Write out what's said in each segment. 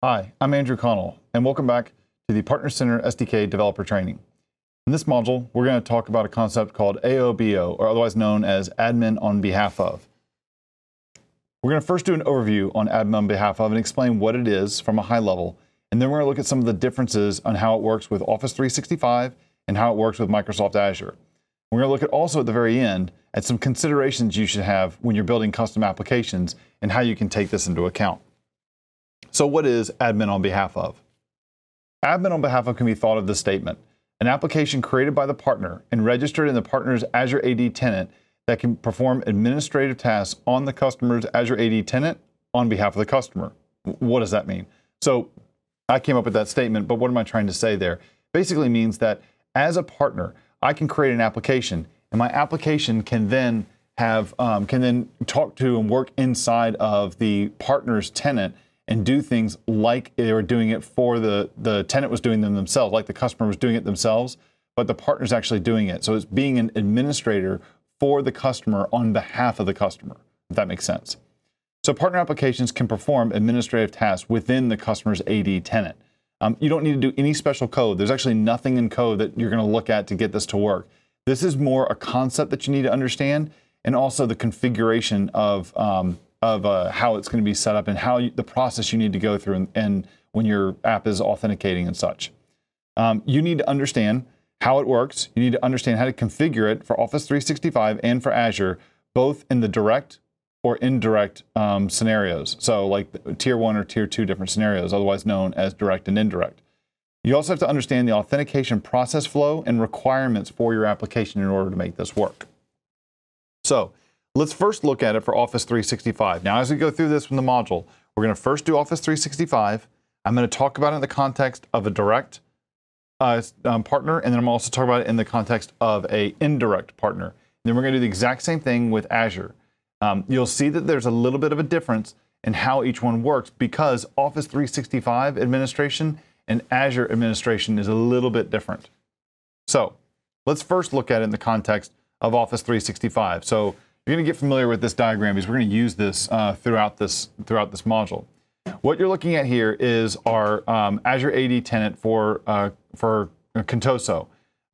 Hi, I'm Andrew Connell, and welcome back to the Partner Center SDK Developer Training. In this module, we're going to talk about a concept called AOBO, or otherwise known as Admin on Behalf of. We're going to first do an overview on Admin on Behalf of and explain what it is from a high level, and then we're going to look at some of the differences on how it works with Office 365 and how it works with Microsoft Azure. We're going to look at also at the very end at some considerations you should have when you're building custom applications and how you can take this into account. So what is Admin on Behalf of? Admin on Behalf of can be thought of this statement: an application created by the partner and registered in the partner's Azure AD tenant that can perform administrative tasks on the customer's Azure AD tenant on behalf of the customer. What does that mean? So I came up with that statement, but what am I trying to say there? Basically means that as a partner, I can create an application, and my application can then have talk to and work inside of the partner's tenant and do things like they were doing it for the tenant was doing them themselves, like the customer was doing it themselves, but the partner's actually doing it. So it's being an administrator for the customer on behalf of the customer, if that makes sense. So partner applications can perform administrative tasks within the customer's AD tenant. You don't need to do any special code. There's actually nothing in code that you're going to look at to get this to work. This is more a concept that you need to understand, and also the configuration of how it's going to be set up and the process you need to go through and when your app is authenticating and such. You need to understand how it works. You need to understand how to configure it for Office 365 and for Azure, both in the direct or indirect scenarios. So like tier 1 or tier 2 different scenarios, otherwise known as direct and indirect. You also have to understand the authentication process flow and requirements for your application in order to make this work. So let's first look at it for Office 365. Now, as we go through this from the module, we're going to first do Office 365. I'm going to talk about it in the context of a direct partner, and then I'm also talking about it in the context of an indirect partner. And then we're going to do the exact same thing with Azure. You'll see that there's a little bit of a difference in how each one works because Office 365 administration and Azure administration is a little bit different. So let's first look at it in the context of Office 365. So you're going to get familiar with this diagram because we're going to use this throughout this module. What you're looking at here is our Azure AD tenant for Contoso.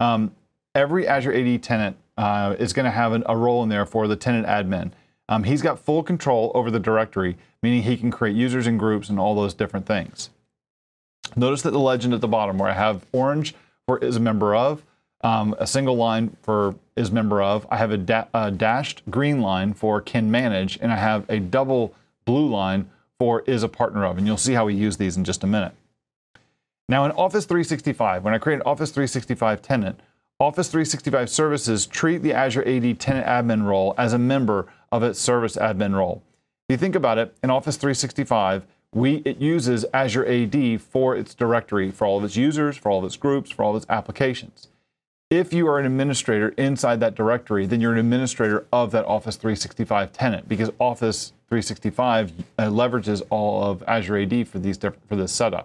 Every Azure AD tenant is going to have a role in there for the tenant admin. He's got full control over the directory, meaning he can create users and groups and all those different things. Notice that the legend at the bottom where I have orange for is a member of, a single line for is member of, I have a dashed green line for can manage, and I have a double blue line for is a partner of, and you'll see how we use these in just a minute. Now in Office 365, when I create an Office 365 tenant, Office 365 services treat the Azure AD tenant admin role as a member of its service admin role. If you think about it, in Office 365, it uses Azure AD for its directory, for all of its users, for all of its groups, for all of its applications. If you are an administrator inside that directory, then you're an administrator of that Office 365 tenant because Office 365 leverages all of Azure AD for this setup.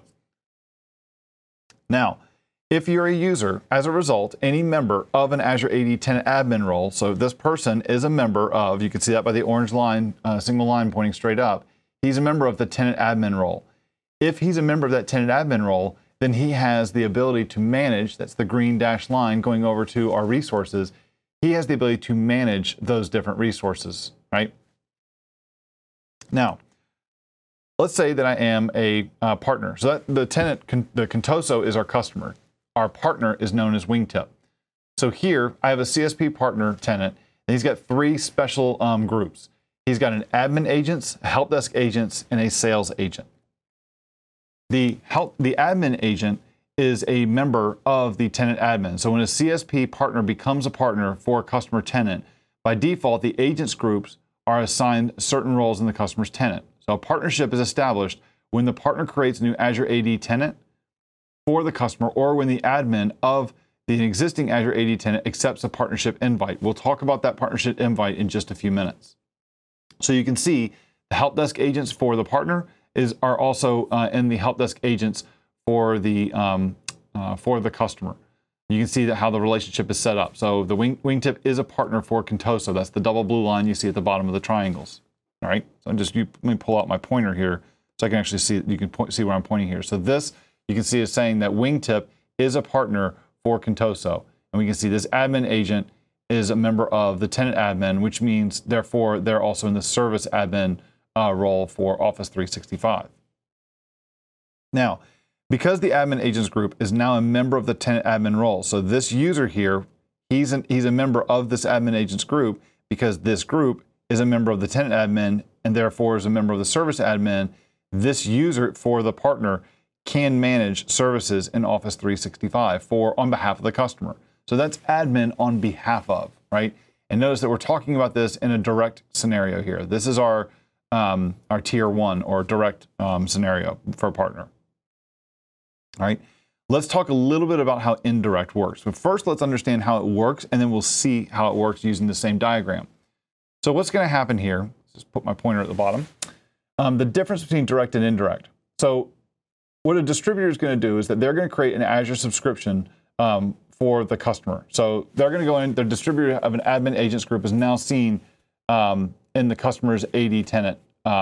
Now, if you're a user, as a result, any member of an Azure AD tenant admin role, so this person is a member of, you can see that by the orange line, single line pointing straight up, he's a member of the tenant admin role. If he's a member of that tenant admin role, then he has the ability to manage, that's the green dashed line going over to our resources, he has the ability to manage those different resources, right? Now, let's say that I am a partner. So that the tenant, the Contoso is our customer. Our partner is known as Wingtip. So here I have a CSP partner tenant, and he's got three special groups. He's got an admin agents, a help desk agents, and a sales agent. The admin agent is a member of the tenant admin. So when a CSP partner becomes a partner for a customer tenant, by default, the agents groups are assigned certain roles in the customer's tenant. So a partnership is established when the partner creates a new Azure AD tenant for the customer, or when the admin of the existing Azure AD tenant accepts a partnership invite. We'll talk about that partnership invite in just a few minutes. So you can see the help desk agents for the partner are also in the help desk agents for the customer. You can see that how the relationship is set up. So the Wingtip is a partner for Contoso. That's the double blue line you see at the bottom of the triangles. All right. So let me pull out my pointer here So I can actually see, you can see where I'm pointing here. So this, you can see is saying that Wingtip is a partner for Contoso. And we can see this admin agent is a member of the tenant admin, which means therefore they're also in the service admin role for Office 365. Now, because the admin agents group is now a member of the tenant admin role, so this user here, he's a member of this admin agents group because this group is a member of the tenant admin and therefore is a member of the service admin. This user for the partner can manage services in Office 365 on behalf of the customer. So that's admin on behalf of, right? And notice that we're talking about this in a direct scenario here. This is our tier 1 or direct scenario for a partner. All right, let's talk a little bit about how indirect works. But first, let's understand how it works, and then we'll see how it works using the same diagram. So what's going to happen here, just put my pointer at the bottom, the difference between direct and indirect. So what a distributor is going to do is that they're going to create an Azure subscription for the customer. So they're going to go in, the distributor of an admin agents group is now seen in the customer's AD tenant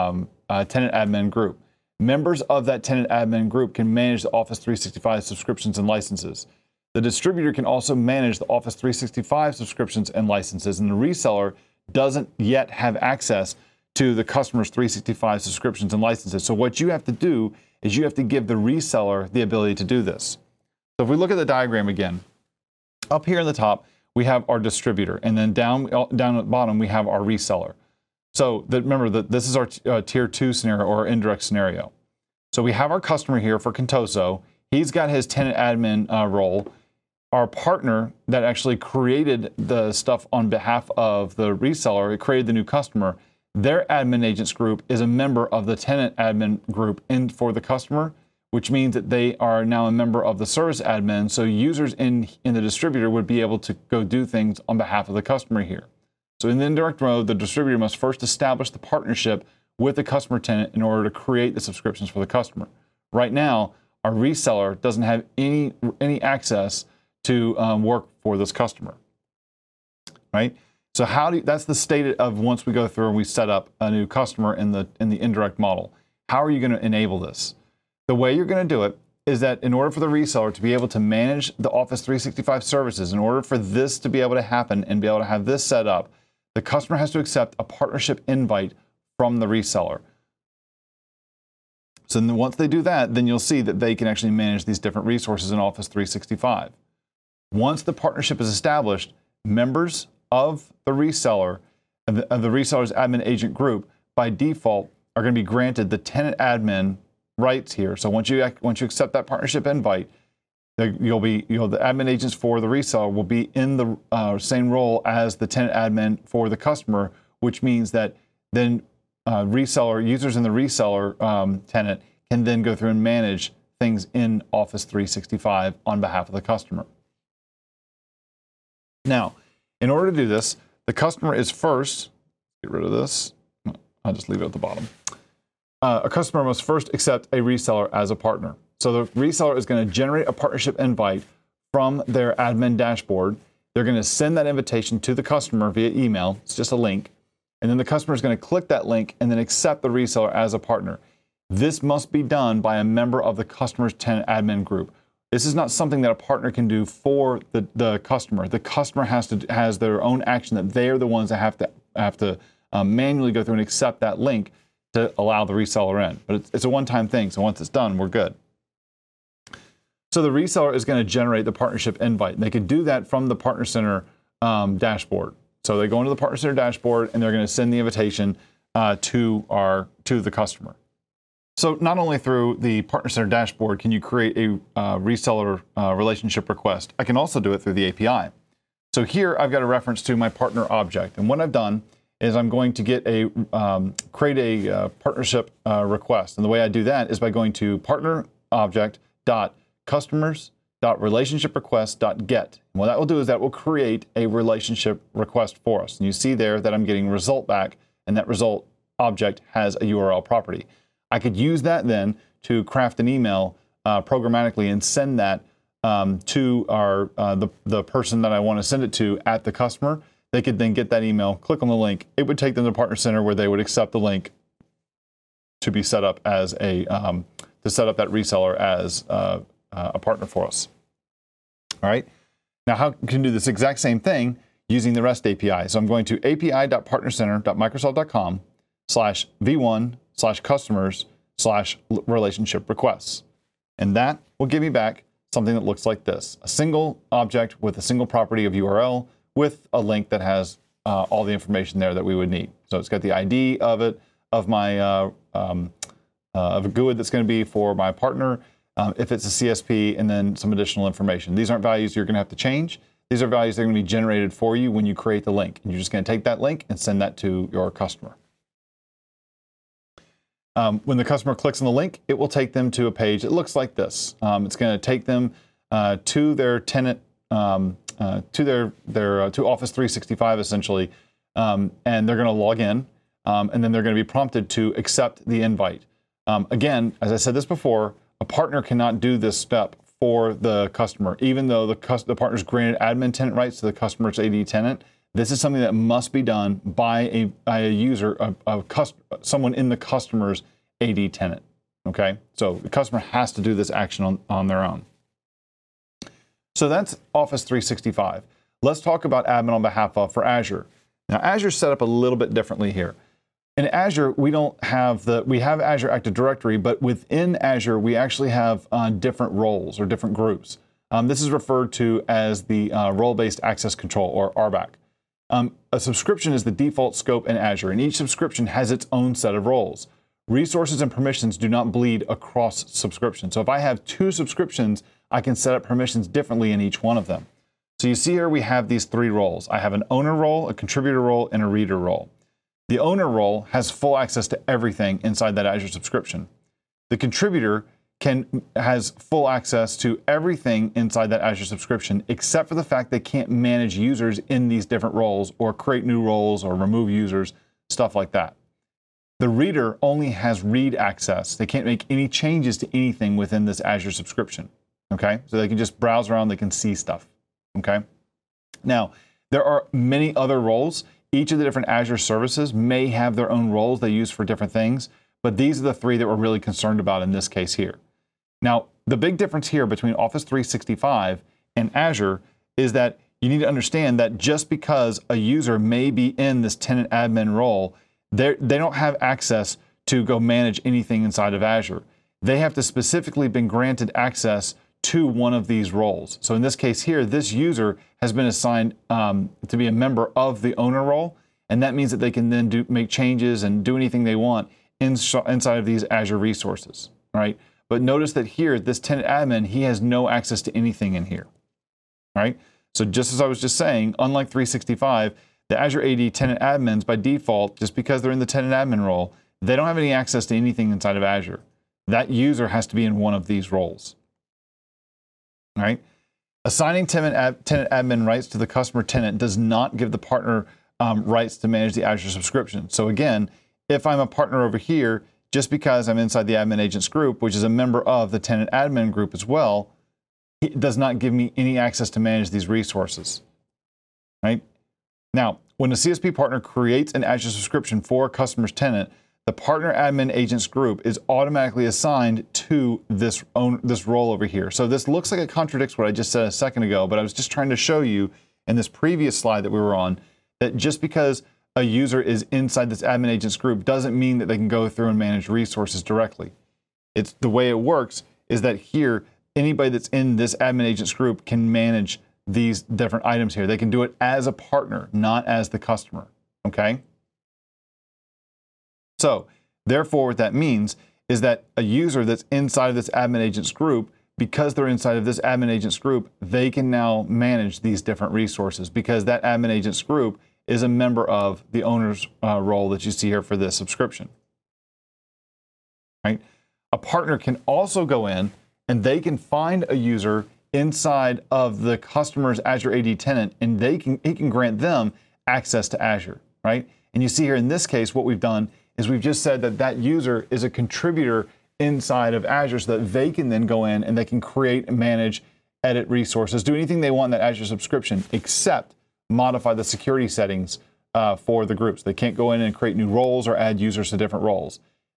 admin group. Members of that tenant admin group can manage the Office 365 subscriptions and licenses. The distributor can also manage the Office 365 subscriptions and licenses, and the reseller doesn't yet have access to the customer's 365 subscriptions and licenses. So what you have to do is you have to give the reseller the ability to do this. So if we look at the diagram again, up here in the top, we have our distributor, and then down at the bottom, we have our reseller. So remember that this is our tier 2 scenario or indirect scenario. So we have our customer here for Contoso. He's got his tenant admin role. Our partner that actually created the stuff on behalf of the reseller, it created the new customer, their admin agents group is a member of the tenant admin group for the customer, which means that they are now a member of the service admin. So users in the distributor would be able to go do things on behalf of the customer here. So in the indirect mode, the distributor must first establish the partnership with the customer tenant in order to create the subscriptions for the customer. Right now, our reseller doesn't have any access to work for this customer, right? So that's the state of once we go through and we set up a new customer in the indirect model. How are you going to enable this? The way you're going to do it is that in order for the reseller to be able to manage the Office 365 services, in order for this to be able to happen and be able to have this set up, the customer has to accept a partnership invite from the reseller. So then once they do that, then you'll see that they can actually manage these different resources in Office 365. Once the partnership is established, members of the reseller, of the reseller's admin agent group, by default, are going to be granted the tenant admin rights here. So once you accept that partnership invite, the admin agents for the reseller will be in the same role as the tenant admin for the customer, which means that then users in the reseller tenant can then go through and manage things in Office 365 on behalf of the customer. Now, in order to do this, the customer is first, get rid of this, I'll just leave it at the bottom. A customer must first accept a reseller as a partner. So the reseller is going to generate a partnership invite from their admin dashboard. They're going to send that invitation to the customer via email. It's just a link. And then the customer is going to click that link and then accept the reseller as a partner. This must be done by a member of the customer's tenant admin group. This is not something that a partner can do for the customer. The customer has their own action that they are the ones that have to manually go through and accept that link to allow the reseller in. But it's a one-time thing, so once it's done, we're good. So the reseller is going to generate the partnership invite. And they can do that from the Partner Center dashboard. So they go into the Partner Center dashboard and they're going to send the invitation to the customer. So not only through the Partner Center dashboard can you create a reseller relationship request, I can also do it through the API. So here I've got a reference to my partner object. And what I've done is I'm going to create a partnership request. And the way I do that is by going to partner object.customers.relationshiprequest.get. And what that will do is that will create a relationship request for us. And you see there that I'm getting result back, and that result object has a URL property. I could use that then to craft an email programmatically and send that to the person that I want to send it to at the customer. They could then get that email, click on the link. It would take them to Partner Center where they would accept the link to be set up as to set up that reseller as a partner for us. All right. Now, how can we do this exact same thing using the REST API? So I'm going to api.partnercenter.microsoft.com/v1/customers/relationship requests. And that will give me back something that looks like this: a single object with a single property of URL with a link that has all the information there that we would need. So it's got the ID of it, of my of a GUID that's going to be for my partner, if it's a CSP, and then some additional information. These aren't values you're going to have to change. These are values that are going to be generated for you when you create the link. And you're just going to take that link and send that to your customer. When the customer clicks on the link, it will take them to a page that looks like this. It's going to take them to their tenant, to Office 365 essentially, and they're going to log in, and then they're going to be prompted to accept the invite. Again, as I said this before, a partner cannot do this step for the customer, even though the partner's granted admin tenant rights to the customer's AD tenant. This is something that must be done by a user, someone in the customer's AD tenant. Okay, so the customer has to do this action on their own. So that's Office 365. Let's talk about admin on behalf of for Azure. Now, Azure's set up a little bit differently here. In Azure, we have Azure Active Directory, but within Azure, we actually have different roles or different groups. This is referred to as the Role-Based Access Control, or RBAC. A subscription is the default scope in Azure, and each subscription has its own set of roles. Resources and permissions do not bleed across subscriptions. So if I have 2 subscriptions, I can set up permissions differently in each one of them. So you see here we have these 3 roles. I have an owner role, a contributor role, and a reader role. The owner role has full access to everything inside that Azure subscription. The contributor has full access to everything inside that Azure subscription, except for the fact they can't manage users in these different roles or create new roles or remove users, stuff like that. The reader only has read access. They can't make any changes to anything within this Azure subscription. Okay, so they can just browse around, they can see stuff. Okay, now there are many other roles. Each of the different Azure services may have their own roles they use for different things, but these are the 3 that we're really concerned about in this case here. Now, the big difference here between Office 365 and Azure is that you need to understand that just because a user may be in this tenant admin role, they don't have access to go manage anything inside of Azure. They have to specifically been granted access to one of these roles. So in this case here, this user has been assigned to be a member of the owner role, and that means that they can then make changes and do anything they want inside of these Azure resources, right? But notice that here, this tenant admin, he has no access to anything in here, right? So just as I was just saying, unlike 365, the Azure AD tenant admins by default, just because they're in the tenant admin role, they don't have any access to anything inside of Azure. That user has to be in one of these roles. Right? Assigning tenant admin rights to the customer tenant does not give the partner rights to manage the Azure subscription. So again, if I'm a partner over here, just because I'm inside the admin agents group, which is a member of the tenant admin group as well, it does not give me any access to manage these resources. Right? Now, when a CSP partner creates an Azure subscription for a customer's tenant, the partner admin agents group is automatically assigned to this role over here. So this looks like it contradicts what I just said a second ago, but I was just trying to show you in this previous slide that we were on that just because a user is inside this admin agents group doesn't mean that they can go through and manage resources directly. It's the way it works is that here, anybody that's in this admin agents group can manage these different items here. They can do it as a partner, not as the customer, okay? So, therefore, what that means is that a user that's inside of this admin agents group, because they're inside of this admin agents group, they can now manage these different resources because that admin agents group is a member of the owner's role that you see here for this subscription. Right? A partner can also go in and they can find a user inside of the customer's Azure AD tenant, and he can grant them access to Azure, right? And you see here in this case, what we've done is we've just said that that user is a contributor inside of Azure so that they can then go in and they can create, manage, edit resources, do anything they want in that Azure subscription, except modify the security settings for the groups. They can't go in and create new roles or add users to different roles.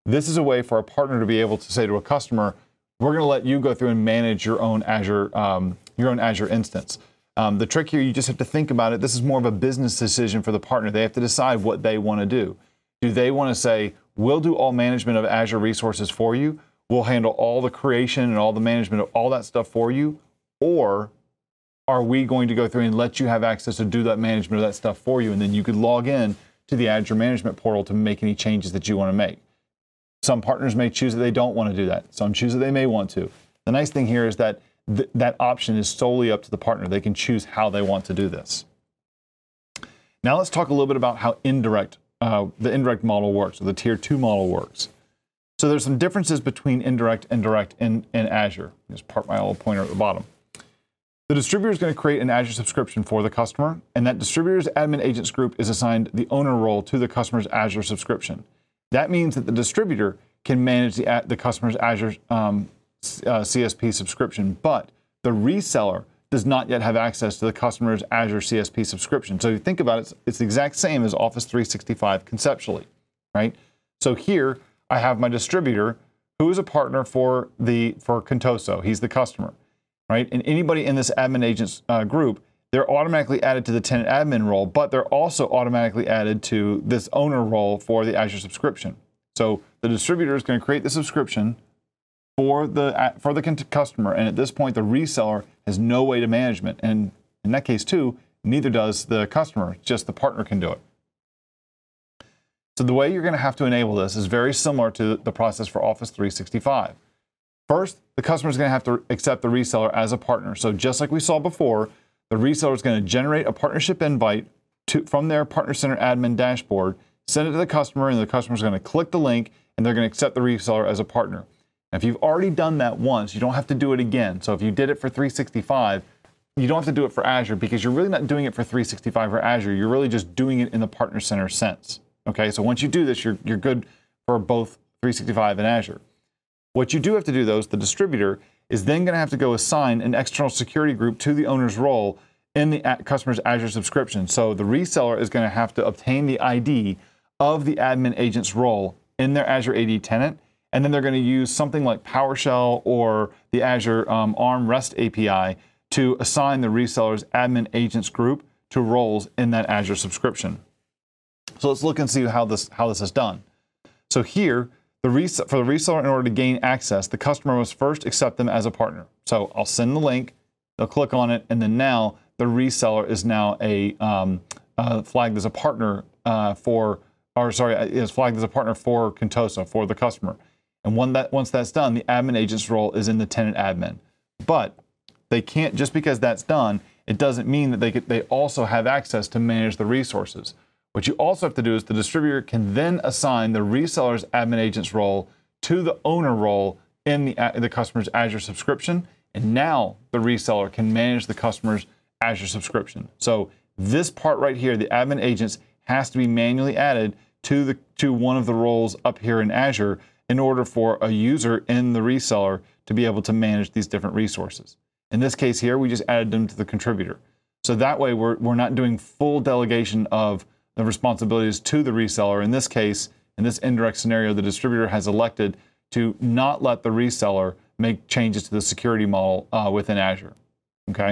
This is a way for a partner to be able to say to a customer, we're going to let you go through and manage your own Azure instance. The trick here, you just have to think about it. This is more of a business decision for the partner. They have to decide what they want to do. Do they want to say, we'll do all management of Azure resources for you? We'll handle all the creation and all the management of all that stuff for you? Or are we going to go through and let you have access to do that management of that stuff for you? And then you could log in to the Azure Management Portal to make any changes that you want to make. Some partners may choose that they don't want to do that. Some choose that they may want to. The nice thing here is that that option is solely up to the partner. They can choose how they want to do this. Now let's talk a little bit about how the indirect model works, or the tier 2 model works. So there's some differences between indirect and direct in Azure. Just park my little pointer at the bottom. The distributor is going to create an Azure subscription for the customer, and that distributor's admin agents group is assigned the owner role to the customer's Azure subscription. That means that the distributor can manage the customer's Azure CSP subscription, but the reseller does not yet have access to the customer's Azure CSP subscription. So you think about it, it's the exact same as Office 365 conceptually, right? So here I have my distributor who is a partner for Contoso. He's the customer, right? And anybody in this admin agents group, they're automatically added to the tenant admin role, but they're also automatically added to this owner role for the Azure subscription. So the distributor is going to create the subscription for the customer, and at this point, the reseller has no way to management. And in that case, too, neither does the customer; just the partner can do it. So the way you're going to have to enable this is very similar to the process for Office 365. First, the customer is going to have to accept the reseller as a partner. So just like we saw before, the reseller is going to generate a partnership invite from their Partner Center admin dashboard, send it to the customer, and the customer is going to click the link, and they're going to accept the reseller as a partner. Now, if you've already done that once, you don't have to do it again. So if you did it for 365, you don't have to do it for Azure, because you're really not doing it for 365 or Azure. You're really just doing it in the Partner Center sense. Okay, so once you do this, you're good for both 365 and Azure. What you do have to do, though, is the distributor is then going to have to go assign an external security group to the owner's role in the customer's Azure subscription. So the reseller is going to have to obtain the ID of the admin agent's role in their Azure AD tenant, and then they're going to use something like PowerShell or the Azure ARM REST API to assign the reseller's admin agents group to roles in that Azure subscription. So let's look and see how this is done. So here, for the reseller, in order to gain access, the customer must first accept them as a partner. So I'll send the link, they'll click on it, and then now the reseller is now flagged as a partner is flagged as a partner for Contoso, for the customer. And once that's done, the admin agent's role is in the tenant admin. But they can't, just because that's done, it doesn't mean that they also have access to manage the resources. What you also have to do is the distributor can then assign the reseller's admin agent's role to the owner role in the customer's Azure subscription, and now the reseller can manage the customer's Azure subscription. So this part right here, the admin agents, has to be manually added to one of the roles up here in Azure in order for a user in the reseller to be able to manage these different resources. In this case here, we just added them to the contributor. So that way we're not doing full delegation of the responsibilities to the reseller. In this case, in this indirect scenario, the distributor has elected to not let the reseller make changes to the security model within Azure. Okay.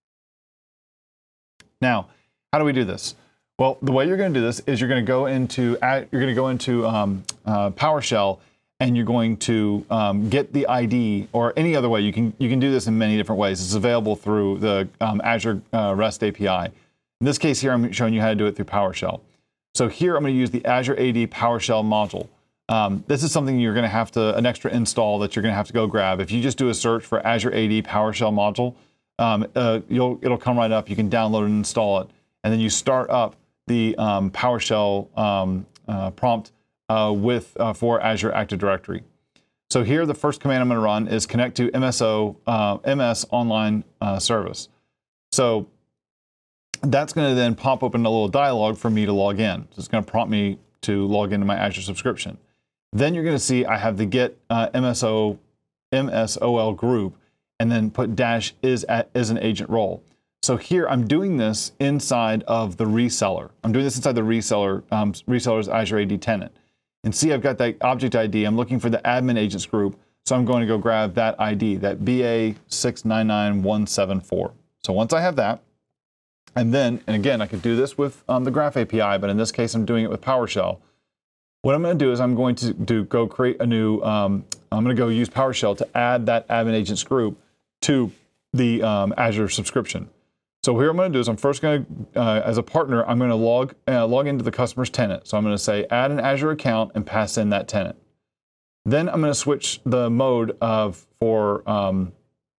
Now, how do we do this? Well, the way you're going to do this is you're going to go into PowerShell, and you're going to get the ID, or any other way. You can do this in many different ways. It's available through the Azure REST API. In this case here, I'm showing you how to do it through PowerShell. So here I'm going to use the Azure AD PowerShell module. This is something you're going to have an extra install that you're going to have to go grab. If you just do a search for Azure AD PowerShell module, it'll come right up. You can download and install it, and then you start up the PowerShell prompt for Azure Active Directory. So here, the first command I'm going to run is connect to MS Online Service. So that's going to then pop open a little dialog for me to log in. So it's going to prompt me to log into my Azure subscription. Then you're going to see I have the get MSOL group, and then put dash is an agent role. So here I'm doing this inside of the reseller. I'm doing this inside the reseller's Azure AD tenant. and see I've got that object ID. I'm looking for the admin agents group, so I'm going to go grab that ID, that BA699174. So once I have that, and again, I could do this with the Graph API, but in this case, I'm doing it with PowerShell. What I'm going to do is I'm going to go create a new, I'm going to go use PowerShell to add that admin agents group to the Azure subscription. So here I'm going to do is I'm first going to, as a partner, I'm going to log into the customer's tenant. So I'm going to say add an Azure account and pass in that tenant. Then I'm going to switch the mode of that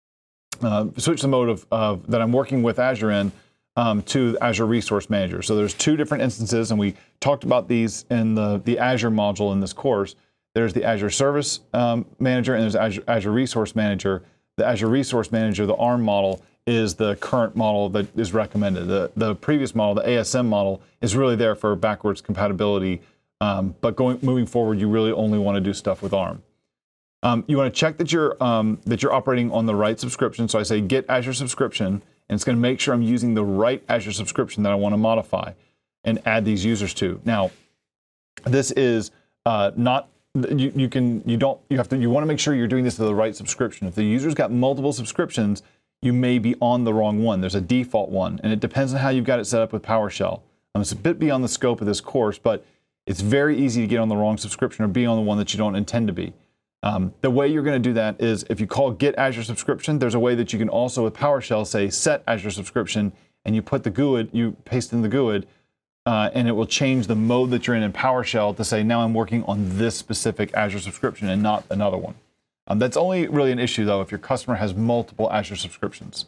I'm working with Azure in to the Azure Resource Manager. So there's two different instances, and we talked about these in the Azure module in this course. There's the Azure Service Manager, and there's Azure Resource Manager. The Azure Resource Manager, the ARM model, is the current model that is recommended. The previous model, the ASM model, is really there for backwards compatibility, but moving forward, you really only want to do stuff with ARM. You want to check that you're operating on the right subscription. So I say get Azure subscription, and it's going to make sure I'm using the right Azure subscription that I want to modify and add these users to. Now, this is not you want to make sure you're doing this to the right subscription. If the user's got multiple subscriptions, you may be on the wrong one. There's a default one, and it depends on how you've got it set up with PowerShell. It's a bit beyond the scope of this course, but it's very easy to get on the wrong subscription or be on the one that you don't intend to be. The way you're going to do that is if you call get Azure subscription, there's a way that you can also with PowerShell say set Azure subscription, and you put the GUID, you paste in the GUID, and it will change the mode that you're in PowerShell to say now I'm working on this specific Azure subscription and not another one. That's only really an issue though if your customer has multiple Azure subscriptions.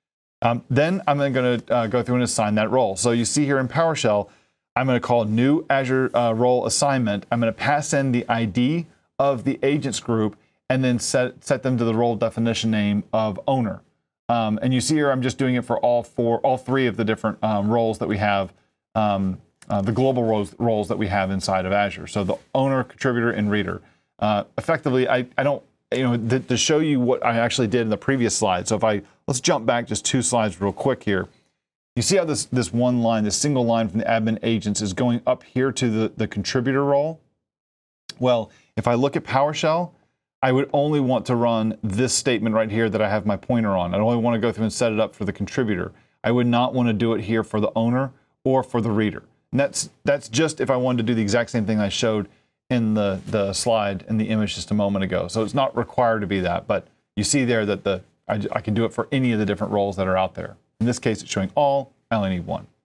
Then I'm going to go through and assign that role. So you see here in PowerShell, I'm going to call new Azure role assignment. I'm going to pass in the ID of the agents group and then set them to the role definition name of owner. And you see here, I'm just doing it for all three of the different roles that we have, the global roles that we have inside of Azure. So the owner, contributor, and reader. Effectively, I don't, to show you what I actually did in the previous slide. So let's jump back just 2 slides real quick here. You see how this one line, this single line from the admin agents is going up here to the contributor role? Well, if I look at PowerShell, I would only want to run this statement right here that I have my pointer on. I only want to go through and set it up for the contributor. I would not want to do it here for the owner or for the reader. And that's just if I wanted to do the exact same thing I showed in the slide in the image just a moment ago. So it's not required to be that, but you see there that I can do it for any of the different roles that are out there. In this case, it's showing all. I only need one.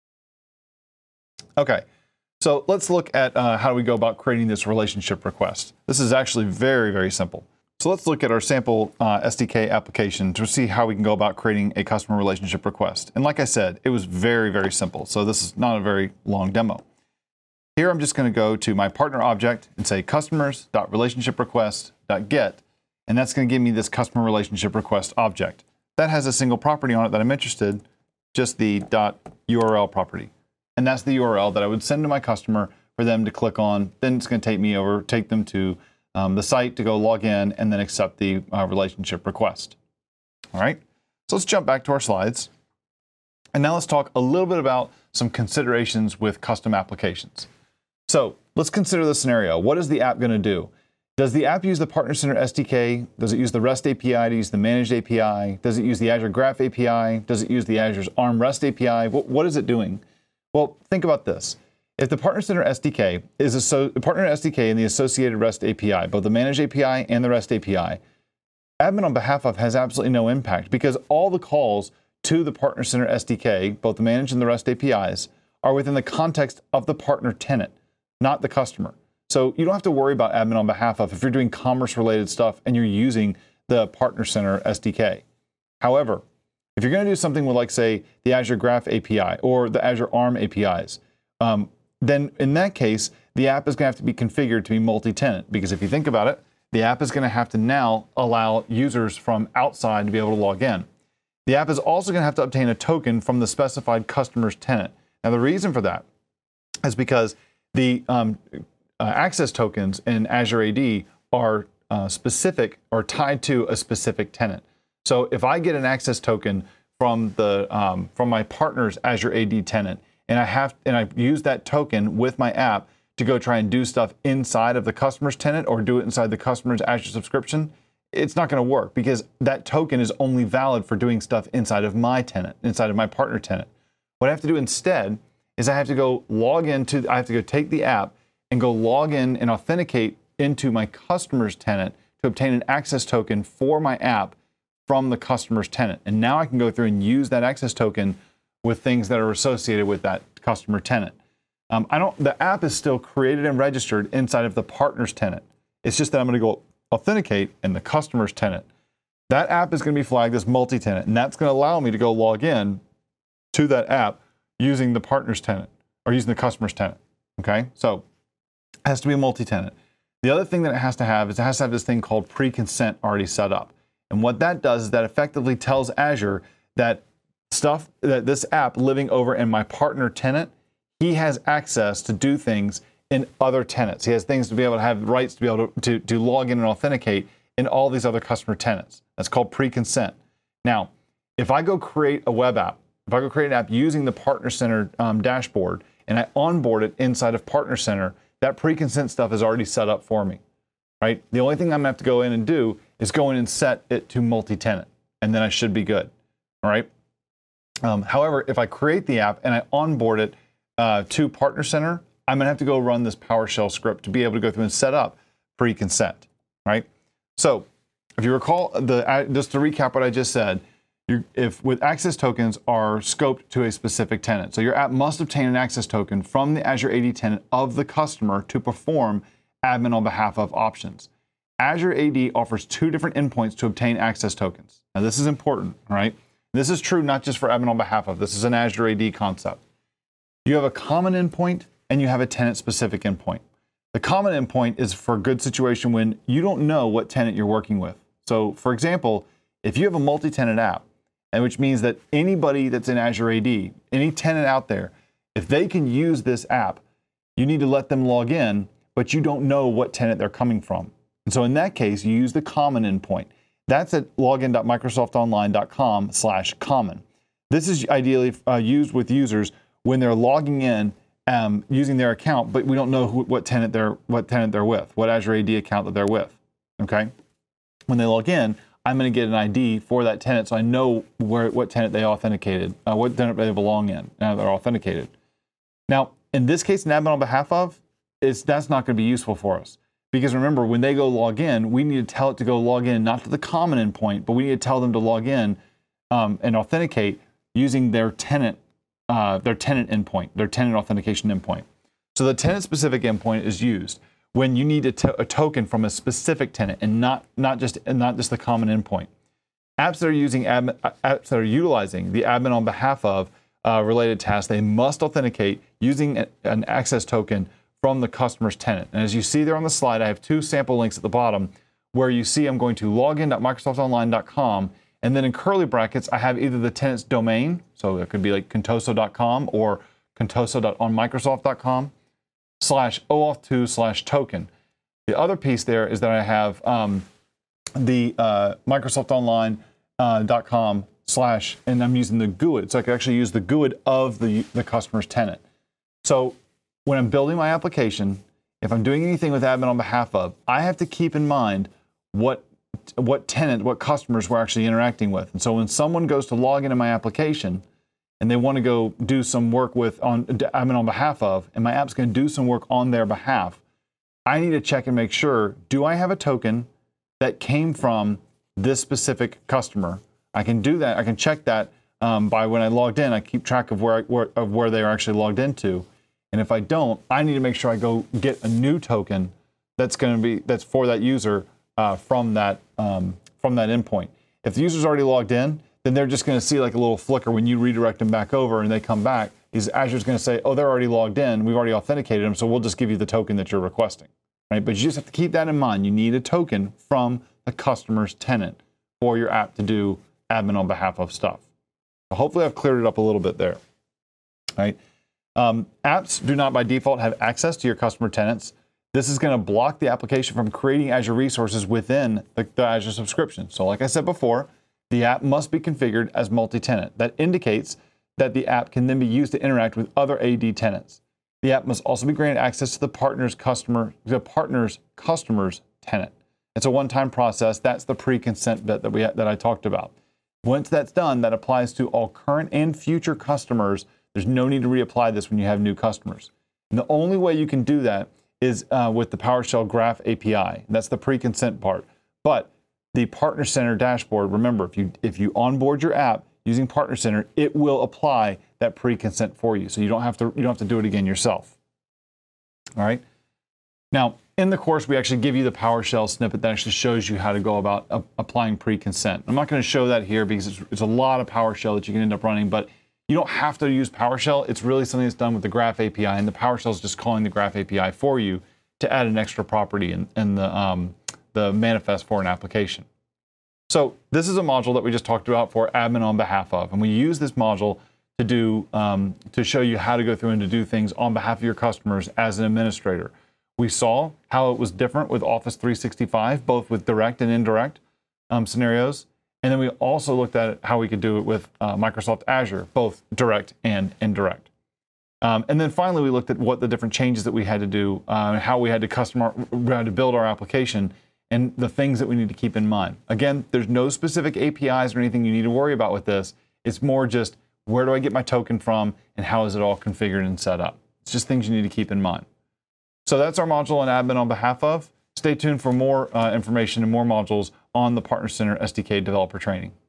Okay. So let's look at how do we go about creating this relationship request. This is actually very, very simple. So let's look at our sample SDK application to see how we can go about creating a customer relationship request. And like I said, it was very, very simple. So this is not a very long demo. Here I'm just going to go to my partner object and say customers.relationshiprequest.get, and that's going to give me this customer relationship request object. That has a single property on it that I'm interested, just the .url property. And that's the URL that I would send to my customer for them to click on. Then it's going to take them to the site to go log in and then accept the relationship request. All right, so let's jump back to our slides. And now let's talk a little bit about some considerations with custom applications. So let's consider the scenario. What is the app going to do? Does the app use the Partner Center SDK? Does it use the REST API to use the Managed API? Does it use the Azure Graph API? Does it use the Azure's ARM REST API? What is it doing? Well, think about this. If the Partner Center SDK is Partner SDK and the associated REST API, both the Managed API and the REST API, admin on behalf of has absolutely no impact because all the calls to the Partner Center SDK, both the Managed and the REST APIs, are within the context of the partner tenant, not the customer. So you don't have to worry about admin on behalf of if you're doing commerce-related stuff and you're using the Partner Center SDK. However, if you're going to do something with, like, say, the Azure Graph API or the Azure ARM APIs, then in that case, the app is going to have to be configured to be multi-tenant. Because if you think about it, the app is going to have to now allow users from outside to be able to log in. The app is also going to have to obtain a token from the specified customer's tenant. Now, the reason for that is because the access tokens in Azure AD are specific or tied to a specific tenant. So if I get an access token from my partner's Azure AD tenant, and I use that token with my app to go try and do stuff inside of the customer's tenant or do it inside the customer's Azure subscription, it's not going to work because that token is only valid for doing stuff inside of my tenant, inside of my partner tenant. What I have to do instead is I have to go take the app and go log in and authenticate into my customer's tenant to obtain an access token for my app from the customer's tenant. And now I can go through and use that access token with things that are associated with that customer tenant. The app is still created and registered inside of the partner's tenant. It's just that I'm going to go authenticate in the customer's tenant. That app is going to be flagged as multi-tenant, and that's going to allow me to go log in to that app using the partner's tenant or using the customer's tenant. Okay, so it has to be a multi-tenant. The other thing that it has to have is it has to have this thing called pre-consent already set up. And what that does is that effectively tells Azure that this app living over in my partner tenant, he has access to do things in other tenants. He has things to be able to have rights to be able to log in and authenticate in all these other customer tenants. That's called pre-consent. Now, if I go create a web app, if I go create an app using the Partner Center dashboard and I onboard it inside of Partner Center, that pre-consent stuff is already set up for me, right? The only thing I'm gonna have to go in and do is go in and set it to multi-tenant, and then I should be good, all right? However, if I create the app and I onboard it to Partner Center, I'm gonna have to go run this PowerShell script to be able to go through and set up pre-consent, right? So if you recall, just to recap what I just said, if with access tokens are scoped to a specific tenant. So your app must obtain an access token from the Azure AD tenant of the customer to perform admin on behalf of options. Azure AD offers two different endpoints to obtain access tokens. Now this is important, right? This is true not just for admin on behalf of, this is an Azure AD concept. You have a common endpoint and you have a tenant-specific endpoint. The common endpoint is for a good situation when you don't know what tenant you're working with. So for example, if you have a multi-tenant app, and which means that anybody that's in Azure AD, any tenant out there, if they can use this app, you need to let them log in, but you don't know what tenant they're coming from. And so in that case, you use the common endpoint. That's at login.microsoftonline.com/common. This is ideally used with users when they're logging in using their account, but we don't know what tenant they're with, what Azure AD account that they're with. Okay, when they log in, I'm going to get an ID for that tenant, so I know what tenant they authenticated, what tenant they belong in. Now they're authenticated. Now, in this case, an admin on behalf of, that's not going to be useful for us. Because remember, when they go log in, we need to tell it to go log in, not to the common endpoint, but we need to tell them to log in and authenticate using their tenant endpoint, their tenant authentication endpoint. So the tenant-specific endpoint is used when you need a token from a specific tenant and not just the common endpoint. Apps that are utilizing the admin on behalf of related tasks, they must authenticate using an access token from the customer's tenant. And as you see there on the slide, I have two sample links at the bottom where you see I'm going to login.microsoftonline.com, and then in curly brackets, I have either the tenant's domain, so it could be like contoso.com or contoso.onmicrosoft.com /OAuth2/token. The other piece there is that I have the microsoftonline.com / and I'm using the GUID, so I can actually use the GUID of the customer's tenant. So when I'm building my application, if I'm doing anything with admin on behalf of, I have to keep in mind what customers we're actually interacting with. And so when someone goes to log into my application and they want to go do some work on admin on behalf of, and my app's going to do some work on their behalf, I need to check and make sure, do I have a token that came from this specific customer? I can do that. I can check that by when I logged in. I keep track of where they are actually logged into. And if I don't, I need to make sure I go get a new token that's for that user from that endpoint. If the user's already logged in, then they're just going to see like a little flicker when you redirect them back over and they come back. Azure's going to say, oh, they're already logged in. We've already authenticated them, so we'll just give you the token that you're requesting. Right? But you just have to keep that in mind. You need a token from the customer's tenant for your app to do admin on behalf of stuff. So hopefully I've cleared it up a little bit there. Right? Apps do not by default have access to your customer tenants. This is going to block the application from creating Azure resources within the Azure subscription. So like I said before, the app must be configured as multi-tenant. That indicates that the app can then be used to interact with other AD tenants. The app must also be granted access to the partner's customer's tenant. It's a one-time process. That's the pre-consent bit that I talked about. Once that's done, that applies to all current and future customers. There's no need to reapply this when you have new customers. And the only way you can do that is with the PowerShell Graph API. That's the pre-consent part. But the Partner Center dashboard, remember, if you onboard your app using Partner Center, it will apply that pre-consent for you. So you don't have to do it again yourself. All right. Now, in the course, we actually give you the PowerShell snippet that actually shows you how to go about applying pre-consent. I'm not going to show that here because it's a lot of PowerShell that you can end up running, but you don't have to use PowerShell. It's really something that's done with the Graph API, and the PowerShell is just calling the Graph API for you to add an extra property in the manifest for an application. So this is a module that we just talked about for admin on behalf of, and we use this module to do to show you how to go through and to do things on behalf of your customers as an administrator. We saw how it was different with Office 365, both with direct and indirect scenarios. And then we also looked at how we could do it with Microsoft Azure, both direct and indirect. And then finally, we looked at what the different changes that we had to do, how we had to build our application, and the things that we need to keep in mind. Again, there's no specific APIs or anything you need to worry about with this. It's more just, where do I get my token from, and how is it all configured and set up? It's just things you need to keep in mind. So that's our module on admin on behalf of. Stay tuned for more information and more modules on the Partner Center SDK developer training.